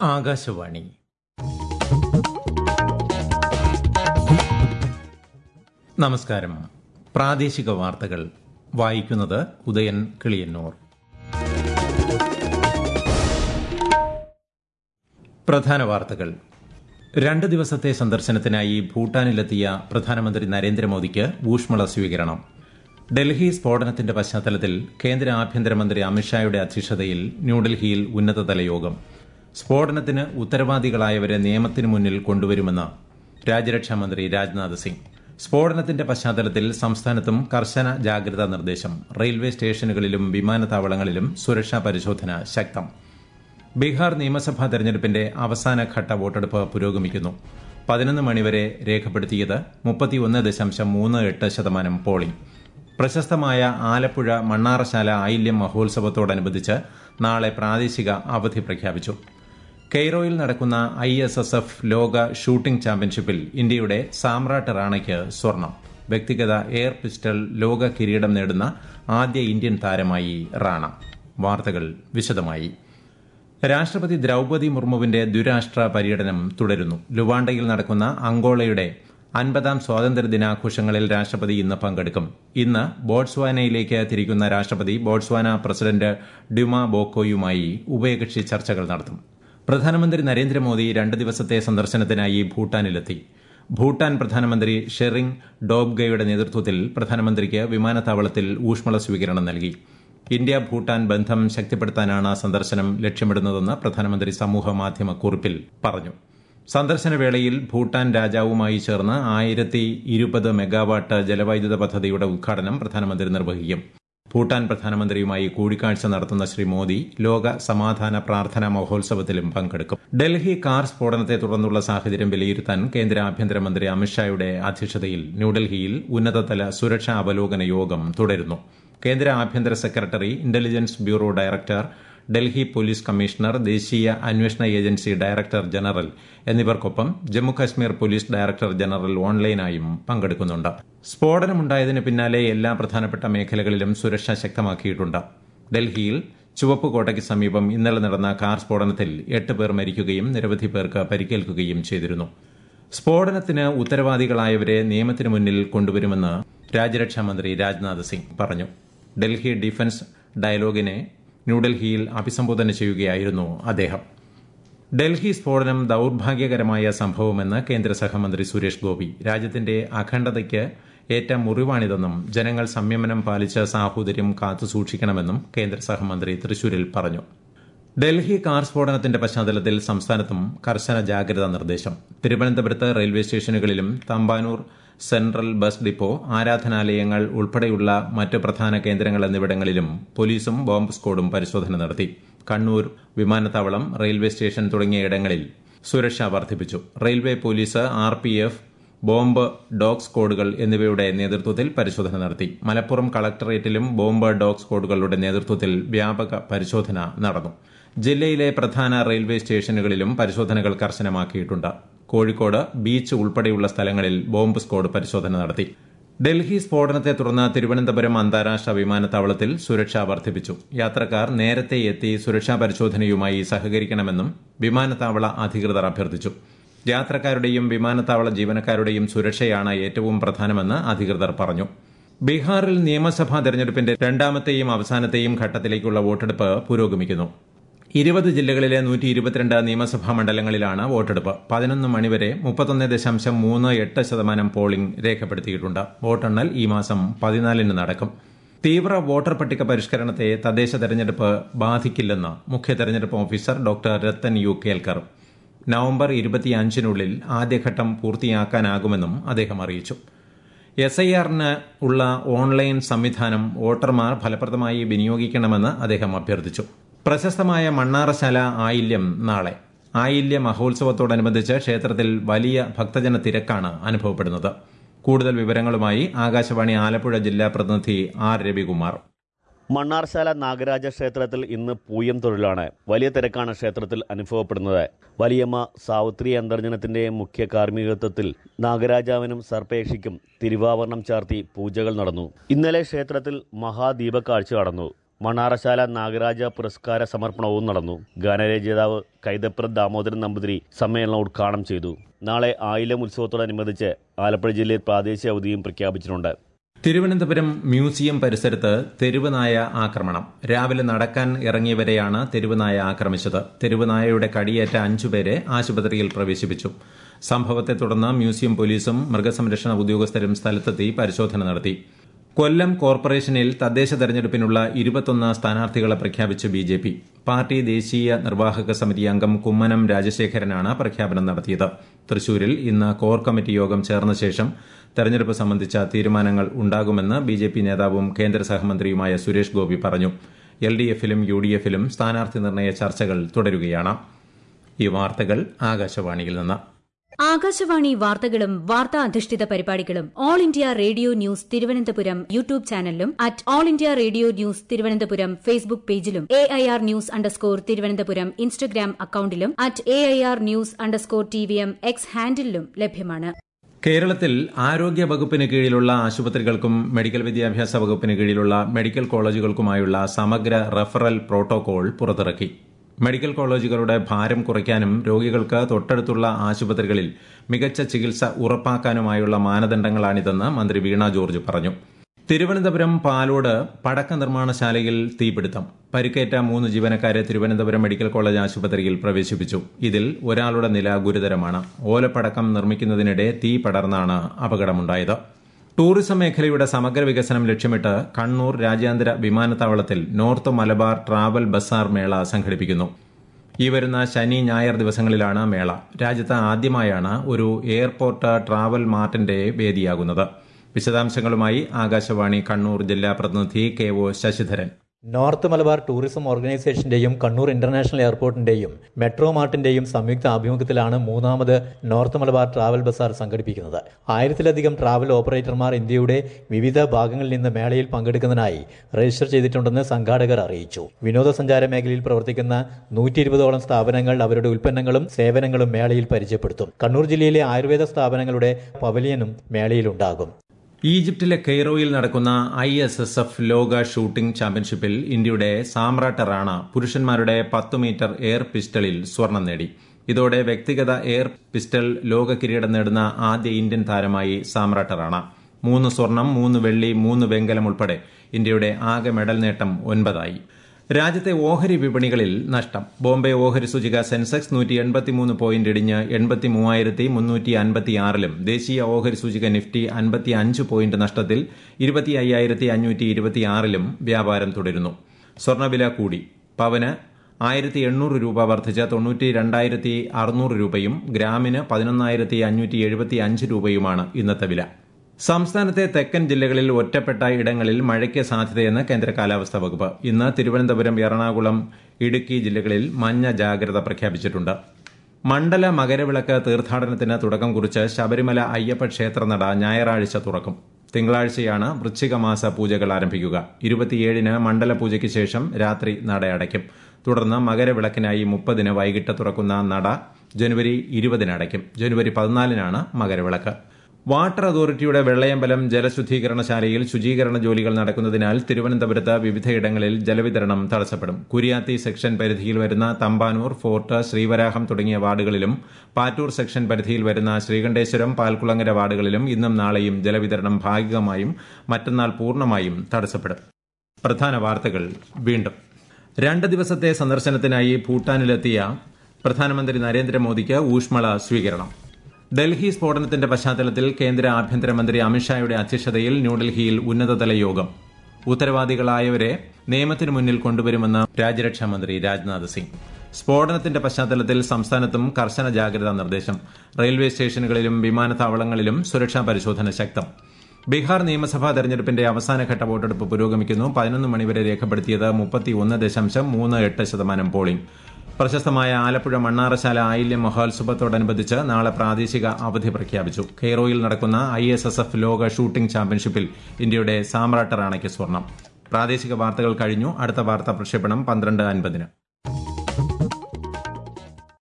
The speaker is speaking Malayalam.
ആകാശവാണി. നമസ്കാരം. പ്രാദേശിക വാർത്തകൾ വായിക്കുന്നത് ഉദയൻ കിളിയന്നൂർ. പ്രധാന വാർത്തകൾ. 2 ദിവസത്തെ സന്ദർശനത്തിനായി ഭൂട്ടാനിലെത്തിയ പ്രധാനമന്ത്രി നരേന്ദ്രമോദിക്ക് ഊഷ്മള സ്വീകരണം. ഡൽഹി സ്ഫോടനത്തിന്റെ പശ്ചാത്തലത്തിൽ കേന്ദ്ര ആഭ്യന്തരമന്ത്രി അമിത്ഷായുടെ അധ്യക്ഷതയിൽ ന്യൂഡൽഹിയിൽ ഉന്നതതല യോഗം. സ്ഫോടനത്തിന് ഉത്തരവാദികളായവരെ നിയമത്തിനു മുന്നിൽ കൊണ്ടുവരുമെന്ന് രാജ്യരക്ഷാമന്ത്രി രാജ്നാഥ് സിംഗ്. സ്ഫോടനത്തിന്റെ പശ്ചാത്തലത്തിൽ സംസ്ഥാനത്തും കർശന ജാഗ്രതാ നിർദ്ദേശം. റെയിൽവേ സ്റ്റേഷനുകളിലും വിമാനത്താവളങ്ങളിലും സുരക്ഷാ പരിശോധന ശക്തം. ബീഹാർ നിയമസഭാ തെരഞ്ഞെടുപ്പിന്റെ അവസാനഘട്ട വോട്ടെടുപ്പ് പുരോഗമിക്കുന്നു. 11 മണിവരെ രേഖപ്പെടുത്തിയത് 31.38% പോളിംഗ്. പ്രശസ്തമായ ആലപ്പുഴ മണ്ണാറശാല ആയില്യം മഹോത്സവത്തോടനുബന്ധിച്ച് നാളെ പ്രാദേശിക അവധി പ്രഖ്യാപിച്ചു. കെയ്റോയിൽ നടക്കുന്ന ISSF ലോക ഷൂട്ടിംഗ് ചാമ്പ്യൻഷിപ്പിൽ ഇന്ത്യയുടെ സാമ്രാട്ട് റാണയ്ക്ക് സ്വർണം. വ്യക്തിഗത എയർ പിസ്റ്റൾ ലോക കിരീടം നേടുന്ന ആദ്യ ഇന്ത്യൻ താരമായി റാണ. വാർത്തകൾ വിശദമായി. രാഷ്ട്രപതി ദ്രൌപദി മുർമുവിന്റെ ദ്വിരാഷ്ട്ര പര്യടനം തുടരുന്നു. ലുവാണ്ടയിൽ നടക്കുന്ന അങ്കോളയുടെ 50ാം സ്വാതന്ത്ര്യദിനാഘോഷങ്ങളിൽ രാഷ്ട്രപതി ഇന്ന് പങ്കെടുക്കും. ഇന്ന് ബോട്സ്വാനയിലേക്ക് തിരിക്കുന്ന രാഷ്ട്രപതി ബോട്സ്വാന പ്രസിഡന്റ് ഡ്യുമ ബോക്കോയുമായി ഉഭയകക്ഷി ചർച്ചകൾ നടത്തും. പ്രധാനമന്ത്രി നരേന്ദ്രമോദി 2 ദിവസത്തെ സന്ദർശനത്തിനായി ഭൂട്ടാനിലെത്തി. ഭൂട്ടാൻ പ്രധാനമന്ത്രി ഷെറിംഗ് ഡോബ്ഗയുടെ നേതൃത്വത്തിൽ പ്രധാനമന്ത്രിക്ക് വിമാനത്താവളത്തിൽ ഊഷ്മള സ്വീകരണം നൽകി. ഇന്ത്യ ഭൂട്ടാൻ ബന്ധം ശക്തിപ്പെടുത്താനാണ് സന്ദർശനം ലക്ഷ്യമിടുന്നതെന്ന് പ്രധാനമന്ത്രി സമൂഹമാധ്യമ കുറിപ്പിൽ പറഞ്ഞു. സന്ദർശനവേളയിൽ ഭൂട്ടാൻ രാജാവുമായി ചേർന്ന് 1020 മെഗാവാട്ട് ജലവൈദ്യുത പദ്ധതിയുടെ ഉദ്ഘാടനം പ്രധാനമന്ത്രി നിർവഹിക്കും. ഭൂട്ടാൻ പ്രധാനമന്ത്രിയുമായി കൂടിക്കാഴ്ച നടത്തുന്ന ശ്രീ മോദി ലോക സമാധാന പ്രാർത്ഥനാ മഹോത്സവത്തിലും പങ്കെടുക്കും. ഡൽഹി കാർ സ്ഫോടനത്തെ തുടർന്നുള്ള സാഹചര്യം വിലയിരുത്താൻ കേന്ദ്ര ആഭ്യന്തരമന്ത്രി അമിത്ഷായുടെ അധ്യക്ഷതയിൽ ന്യൂഡൽഹിയിൽ ഉന്നതതല സുരക്ഷാ അവലോകന യോഗം തുടരുന്നു. കേന്ദ്ര ആഭ്യന്തര secretary, intelligence bureau director, Delhi police commissioner, ദേശീയ അന്വേഷണ ഏജൻസി ഡയറക്ടർ ജനറൽ എന്നിവർക്കൊപ്പം ജമ്മുകശ്മീർ പോലീസ് ഡയറക്ടർ ജനറൽ ഓൺലൈനായും പങ്കെടുക്കുന്നുണ്ട്. സ്ഫോടനമുണ്ടായതിന് പിന്നാലെ എല്ലാ പ്രധാനപ്പെട്ട മേഖലകളിലും സുരക്ഷ ശക്തമാക്കിയിട്ടുണ്ട്. ഡൽഹിയിൽ ചുവപ്പുകോട്ടയ്ക്ക് സമീപം ഇന്നലെ നടന്ന കാർ സ്ഫോടനത്തിൽ 8 പേർ മരിക്കുകയും നിരവധി പേർക്ക് പരിക്കേൽക്കുകയും ചെയ്തിരുന്നു. സ്ഫോടനത്തിന് ഉത്തരവാദികളായവരെ നിയമത്തിനു മുന്നിൽ കൊണ്ടുവരുമെന്ന് രാജ്യരക്ഷാമന്ത്രി രാജ്നാഥ് സിംഗ് പറഞ്ഞു. ഡൽഹി ഡിഫൻസ് ഡയലോഗിനെ ന്യൂഡൽഹിയിൽ അഭിസംബോധന ചെയ്യുകയായിരുന്നു അദ്ദേഹം. ഡൽഹി സ്ഫോടനം ദൌർഭാഗ്യകരമായ സംഭവമെന്ന് കേന്ദ്ര സഹമന്ത്രി സുരേഷ് ഗോപി. രാജ്യത്തിന്റെ അഖണ്ഡതയ്ക്ക് ഏറ്റ മുറിവാണിതെന്നും ജനങ്ങൾ സംയമനം പാലിച്ച് സാഹോദര്യം കാത്തുസൂക്ഷിക്കണമെന്നും കേന്ദ്ര സഹമന്ത്രി തൃശൂരിൽ പറഞ്ഞു. ഡൽഹി കാർ സ്ഫോടനത്തിന്റെ പശ്ചാത്തലത്തിൽ സംസ്ഥാനത്തും കർശന ജാഗ്രതാ നിർദ്ദേശം. തിരുവനന്തപുരത്ത് റെയിൽവേ സ്റ്റേഷനുകളിലും തമ്പാനൂർ സെൻട്രൽ ബസ് ഡിപ്പോ, ആരാധനാലയങ്ങൾ ഉൾപ്പെടെയുള്ള മറ്റ് പ്രധാന കേന്ദ്രങ്ങൾ എന്നിവിടങ്ങളിലും പോലീസും ബോംബ് സ്ക്വാഡും പരിശോധന നടത്തി. കണ്ണൂർ വിമാനത്താവളം, റെയിൽവേ സ്റ്റേഷൻ തുടങ്ങിയ ഇടങ്ങളിൽ സുരക്ഷ വർദ്ധിപ്പിച്ചു. Railway police, RPF, bomb dog സ്ക്വാഡുകൾ എന്നിവയുടെ നേതൃത്വത്തിൽ പരിശോധന നടത്തി. മലപ്പുറം കളക്ടറേറ്റിലും ബോംബ് ഡോഗ് സ്ക്വാഡുകളുടെ നേതൃത്വത്തിൽ വ്യാപക പരിശോധന നടന്നു. ജില്ലയിലെ പ്രധാന റെയിൽവേ സ്റ്റേഷനുകളിലും പരിശോധനകൾ കർശനമാക്കിയിട്ടുണ്ട്. കോഴിക്കോട് ബീച്ച് ഉൾപ്പെടെയുള്ള സ്ഥലങ്ങളിൽ ബോംബ് സ്ക്വാഡ് പരിശോധന നടത്തി. ഡൽഹി സ്ഫോടനത്തെ തുടർന്ന് തിരുവനന്തപുരം അന്താരാഷ്ട്ര വിമാനത്താവളത്തിൽ സുരക്ഷ വർദ്ധിപ്പിച്ചു. യാത്രക്കാർ നേരത്തെ എത്തി സുരക്ഷാ പരിശോധനയുമായി സഹകരിക്കണമെന്നും വിമാനത്താവള അധികൃതർ അഭ്യർത്ഥിച്ചു. യാത്രക്കാരുടെയും വിമാനത്താവള ജീവനക്കാരുടെയും സുരക്ഷയാണ് ഏറ്റവും പ്രധാനമെന്ന് അധികൃതർ പറഞ്ഞു. ബീഹാറിൽ നിയമസഭാ തെരഞ്ഞെടുപ്പിന്റെ 2ാമത്തെയും അവസാനത്തെയും ഘട്ടത്തിലേക്കുള്ള വോട്ടെടുപ്പ് പുരോഗമിക്കുന്നു. 20 ജില്ലകളിലെ 122 നിയമസഭാ മണ്ഡലങ്ങളിലാണ് വോട്ടെടുപ്പ്. 11 മണിവരെ 31.38% പോളിംഗ് രേഖപ്പെടുത്തിയിട്ടുണ്ട്. വോട്ടെണ്ണൽ ഈ മാസം 14 നടക്കും. തീവ്ര വോട്ടർ പട്ടിക പരിഷ്കരണത്തെ തദ്ദേശ തെരഞ്ഞെടുപ്പ് ബാധിക്കില്ലെന്ന് മുഖ്യ തെരഞ്ഞെടുപ്പ് officer doctor Rathan U Kelkar. November 25-നുള്ളിൽ ആദ്യഘട്ടം പൂർത്തിയാക്കാനാകുമെന്നും അദ്ദേഹം അറിയിച്ചു. SIR-ന് ഉള്ള ഓൺലൈൻ സംവിധാനം വോട്ടർമാർ ഫലപ്രദമായി വിനിയോഗിക്കണമെന്ന് അദ്ദേഹം അഭ്യർത്ഥിച്ചു. പ്രശസ്തമായ മണ്ണാറശാല ആയില്യം നാളെ. ആയില്യ മഹോത്സവത്തോടനുബന്ധിച്ച് ക്ഷേത്രത്തിൽ വലിയ ഭക്തജന തിരക്കാണ് അനുഭവപ്പെടുന്നത്. കൂടുതൽ വിവരങ്ങളുമായി ആകാശവാണി ആലപ്പുഴ ജില്ലാ പ്രതിനിധി R. രവികുമാർ. മണ്ണാർശാല നാഗരാജ ക്ഷേത്രത്തിൽ ഇന്ന് പൂയം തൊഴിലാണ്. വലിയ തിരക്കാണ് ക്ഷേത്രത്തിൽ അനുഭവപ്പെടുന്നത്. വലിയമ്മ സാവിത്രി അന്തർജനത്തിന്റെ മുഖ്യ കാർമ്മികത്വത്തിൽ നാഗരാജാവിനും സർപ്പേക്ഷിക്കും തിരുവാഭരണം ചാർത്തി പൂജകൾ നടന്നു. ഇന്നലെ ക്ഷേത്രത്തിൽ മഹാദീപക്കാഴ്ച നടന്നു. മണ്ണാറശാല നാഗരാജ പുരസ്കാര സമർപ്പണവും നടന്നു. ഗാനരചയിതാവ് കൈതപ്രം ദാമോദരൻ നമ്പൂതിരി സമ്മേളനം ഉദ്ഘാടനം ചെയ്തു. നാളെ ആയില്യം ഉത്സവത്തോടനുബന്ധിച്ച് ആലപ്പുഴ ജില്ലയിൽ പ്രാദേശിക അവധിയും പ്രഖ്യാപിച്ചിട്ടുണ്ട്. തിരുവനന്തപുരം മ്യൂസിയം പരിസരത്ത് തെരുവുനായ ആക്രമണം. രാവിലെ നടക്കാൻ ഇറങ്ങിയവരെയാണ് തെരുവുനായ ആക്രമിച്ചത്. തെരുവുനായയുടെ കടിയേറ്റ 5 പേരെ ആശുപത്രിയിൽ പ്രവേശിപ്പിച്ചു. സംഭവത്തെ തുടർന്ന് മ്യൂസിയം പോലീസും മൃഗസംരക്ഷണ ഉദ്യോഗസ്ഥരും സ്ഥലത്തെത്തി പരിശോധന നടത്തി. കൊല്ലം കോർപ്പറേഷനിൽ തദ്ദേശ തെരഞ്ഞെടുപ്പിനുള്ള 21 സ്ഥാനാർത്ഥികളെ പ്രഖ്യാപിച്ച് BJP. പാർട്ടി ദേശീയ നിർവാഹക സമിതി അംഗം കുമ്മനം രാജശേഖരനാണ് പ്രഖ്യാപനം നടത്തിയത്. തൃശൂരിൽ ഇന്ന് കോർ കമ്മിറ്റി യോഗം ചേർന്ന ശേഷം തെരഞ്ഞെടുപ്പ് സംബന്ധിച്ച തീരുമാനങ്ങൾ ഉണ്ടാകുമെന്ന് BJP നേതാവും കേന്ദ്ര സഹമന്ത്രിയുമായ സുരേഷ് ഗോപി പറഞ്ഞു. LDFിലും UDFിലും സ്ഥാനാർത്ഥി നിർണയ ചർച്ചകൾ തുടരുകയാണ്. ഈ വാർത്തകൾ ആകാശവാണിയിൽ നിന്ന്. ആകാശവാണി വാർത്തകളും വാർത്താ അധിഷ്ഠിത പരിപാടികളും all India radio news Thiruvananthapuram YouTube ചാനലിലും @all India radio news Thiruvananthapuram Facebook പേജിലും AIR ന്യൂസ് തിരുവനന്തപുരം ഇൻസ്റ്റഗ്രാം അക്കൌണ്ടിലും @AIR ന്യൂസ് TVM X ഹാൻഡിലും ലഭ്യമാണ്. കേരളത്തിൽ ആരോഗ്യ വകുപ്പിന് കീഴിലുള്ള ആശുപത്രികൾക്കും മെഡിക്കൽ വിദ്യാഭ്യാസ വകുപ്പിന് കീഴിലുള്ള മെഡിക്കൽ കോളേജുകൾക്കുമായുള്ള സമഗ്ര റഫറൽ പ്രോട്ടോകോൾ പുറത്തിറക്കി. മെഡിക്കൽ കോളേജുകളുടെ ഭാരം കുറയ്ക്കാനും രോഗികൾക്ക് തൊട്ടടുത്തുള്ള ആശുപത്രികളിൽ മികച്ച ചികിത്സ ഉറപ്പാക്കാനുമായുള്ള മാനദണ്ഡങ്ങളാണിതെന്ന് മന്ത്രി വീണ ജോർജ് പറഞ്ഞു. തിരുവനന്തപുരം പാലോട് പടക്ക നിർമ്മാണശാലയിൽ തീപിടുത്തം. പരിക്കേറ്റ 3 ജീവനക്കാരെ തിരുവനന്തപുരം മെഡിക്കൽ കോളേജ് ആശുപത്രിയിൽ പ്രവേശിപ്പിച്ചു. ഇതിൽ ഒരാളുടെ നില ഗുരുതരമാണ്. ഓലപ്പടക്കം നിർമ്മിക്കുന്നതിനിടെ തീ പടർന്നാണ് അപകടമുണ്ടായത്. ടൂറിസം മേഖലയുടെ സമഗ്ര വികസനം ലക്ഷ്യമിട്ട് കണ്ണൂർ രാജ്യാന്തര വിമാനത്താവളത്തിൽ നോർത്ത് മലബാർ ട്രാവൽ ബസാർ മേള സംഘടിപ്പിക്കുന്നു. ഈ വരുന്ന ശനി ഞായർ ദിവസങ്ങളിലാണ് മേള. രാജ്യത്ത് ആദ്യമായാണ് ഒരു എയർപോർട്ട് ട്രാവൽ മാർട്ടിന്റെ വേദിയാകുന്നത്. വിശദാംശങ്ങളുമായി ആകാശവാണി കണ്ണൂർ ജില്ലാ പ്രതിനിധി KO Sasidharan. North Malabar tourism ഓർഗനൈസേഷന്റെയും കണ്ണൂർ ഇന്റർനാഷണൽ എയർപോർട്ടിന്റെയും മെട്രോ മാർട്ടിന്റെയും സംയുക്ത ആഭിമുഖ്യത്തിലാണ് 3ാമത് നോർത്ത് മലബാർ ട്രാവൽ ബസാർ സംഘടിപ്പിക്കുന്നത്. 1000-ലധികം ട്രാവൽ ഓപ്പറേറ്റർമാർ ഇന്ത്യയുടെ വിവിധ ഭാഗങ്ങളിൽ നിന്ന് മേളയിൽ പങ്കെടുക്കുന്നതിനായി രജിസ്റ്റർ ചെയ്തിട്ടുണ്ടെന്ന് സംഘാടകർ അറിയിച്ചു. വിനോദസഞ്ചാര മേഖലയിൽ പ്രവർത്തിക്കുന്ന 120ഓളം സ്ഥാപനങ്ങൾ അവരുടെ ഉൽപ്പന്നങ്ങളും സേവനങ്ങളും മേളയിൽ പരിചയപ്പെടുത്തും. കണ്ണൂർ ജില്ലയിലെ ആയുർവേദ സ്ഥാപനങ്ങളുടെ പവലിയനും മേളയിലുണ്ടാകും. ഈജിപ്തിലെ കെയ്റോയിൽ നടക്കുന്ന ISSF ലോക ഷൂട്ടിംഗ് ചാമ്പ്യൻഷിപ്പിൽ ഇന്ത്യയുടെ സാമ്രാട്ട് റാണ പുരുഷന്മാരുടെ 10 മീറ്റർ എയർ പിസ്റ്റളിൽ സ്വർണം നേടി. ഇതോടെ വ്യക്തിഗത എയർ പിസ്റ്റൾ ലോക കിരീടം നേടുന്ന ആദ്യ ഇന്ത്യൻ താരമായി സാമ്രാട്ട് റാണ. 3 സ്വർണം, 3 വെള്ളി, 3 വെങ്കലം ഉൾപ്പെടെ ഇന്ത്യയുടെ ആകെ മെഡൽ നേട്ടം 9 രാജ്യത്തെ ഓഹരി വിപണികളിൽ നഷ്ടം. ബോംബെ ഓഹരി സൂചിക സെൻസെക്സ് 183 പോയിന്റ് ഇടിഞ്ഞ് 83,356-ലും ദേശീയ ഓഹരി സൂചിക നിഫ്റ്റി 55 പോയിന്റ് നഷ്ടത്തിൽ 25,526-ലും വ്യാപാരം തുടരുന്നു. സ്വർണ്ണവില കൂടി. പവന് 1,800 രൂപ വർദ്ധിച്ച് 92,600 രൂപയും ഗ്രാമിന് 11,575 രൂപയുമാണ് ഇന്നത്തെ വില. സംസ്ഥാനത്തെ തെക്കൻ ജില്ലകളിൽ ഒറ്റപ്പെട്ട ഇടങ്ങളിൽ മഴയ്ക്ക് സാധ്യതയെന്ന് കേന്ദ്ര കാലാവസ്ഥാ വകുപ്പ്. ഇന്ന് തിരുവനന്തപുരം, എറണാകുളം, ഇടുക്കി ജില്ലകളിൽ മഞ്ഞ ജാഗ്രത പ്രഖ്യാപിച്ചിട്ടുണ്ട്. മണ്ഡല മകരവിളക്ക് തീർത്ഥാടനത്തിന് തുടക്കം കുറിച്ച് ശബരിമല അയ്യപ്പ ക്ഷേത്രനട ഞായറാഴ്ച തുറക്കും. തിങ്കളാഴ്ചയാണ് വൃശ്ചികമാസ പൂജകൾ ആരംഭിക്കുക. 27-ന് മണ്ഡല പൂജയ്ക്ക് ശേഷം രാത്രി നട അടയ്ക്കും. തുടർന്ന് മകരവിളക്കിനായി 30-ന് വൈകിട്ട് തുറക്കുന്ന നട ജനുവരി 20-ന് അടയ്ക്കും. ജനുവരി 14-നാണ് മകരവിളക്ക്. വാട്ടർ അതോറിറ്റിയുടെ വെള്ളയമ്പലം ജലശുദ്ധീകരണശാലയിൽ ശുചീകരണ ജോലികൾ നടക്കുന്നതിനാൽ തിരുവനന്തപുരത്ത് വിവിധയിടങ്ങളിൽ ജലവിതരണം തടസ്സപ്പെടും. കുരിയാത്തി സെക്ഷൻ പരിധിയിൽ വരുന്ന തമ്പാനൂർ, ഫോർട്ട്, ശ്രീവരാഹം തുടങ്ങിയ വാർഡുകളിലും പാറ്റൂർ സെക്ഷൻ പരിധിയിൽ വരുന്ന ശ്രീകണ്ഠേശ്വരം, പാൽക്കുളങ്ങര വാർഡുകളിലും ഇന്നും നാളെയും ജലവിതരണം ഭാഗികമായും മറ്റന്നാൾ പൂർണ്ണമായും തടസ്സപ്പെടും. പ്രധാന വാർത്തകൾ വീണ്ടും. 2 ദിവസത്തെ സന്ദർശനത്തിനായി ഭൂട്ടാനിലെത്തിയ പ്രധാനമന്ത്രി നരേന്ദ്രമോദിക്ക് ഊഷ്മള സ്വീകരണം. ഡൽഹി സ്ഫോടനത്തിന്റെ പശ്ചാത്തലത്തിൽ കേന്ദ്ര ആഭ്യന്തരമന്ത്രി അമിത്ഷായുടെ അധ്യക്ഷതയിൽ ന്യൂഡൽഹിയിൽ ഉന്നതതല യോഗം. ഉത്തരവാദികളായവരെ നിയമത്തിന് മുന്നിൽ കൊണ്ടുവരുമെന്ന് രാജ്യരക്ഷാമന്ത്രി രാജ്നാഥ് സിംഗ്. സ്ഫോടനത്തിന്റെ പശ്ചാത്തലത്തിൽ സംസ്ഥാനത്തും കർശന ജാഗ്രതാ നിർദ്ദേശം. റെയിൽവേ സ്റ്റേഷനുകളിലും വിമാനത്താവളങ്ങളിലും സുരക്ഷാ പരിശോധന ശക്തം. ബീഹാർ നിയമസഭാ തെരഞ്ഞെടുപ്പിന്റെ അവസാനഘട്ട വോട്ടെടുപ്പ് പുരോഗമിക്കുന്നു. 11 മണിവരെ രേഖപ്പെടുത്തിയത് 31.38% പോളിംഗ്. പ്രശസ്തമായ ആലപ്പുഴ മണ്ണാറശാല ആയില്യം മഹോത്സവത്തോടനുബന്ധിച്ച് നാളെ പ്രാദേശിക അവധി പ്രഖ്യാപിച്ചു. കെയ്റോയിൽ നടക്കുന്ന ISSF ലോക ഷൂട്ടിംഗ് ചാമ്പ്യൻഷിപ്പിൽ ഇന്ത്യയുടെ സാമ്രാട്ട് റാണയ്ക്ക് സ്വർണം. പ്രാദേശിക വാർത്തകൾ കഴിഞ്ഞു. അടുത്ത വാർത്താ പ്രക്ഷേപണം 12:50-ന്.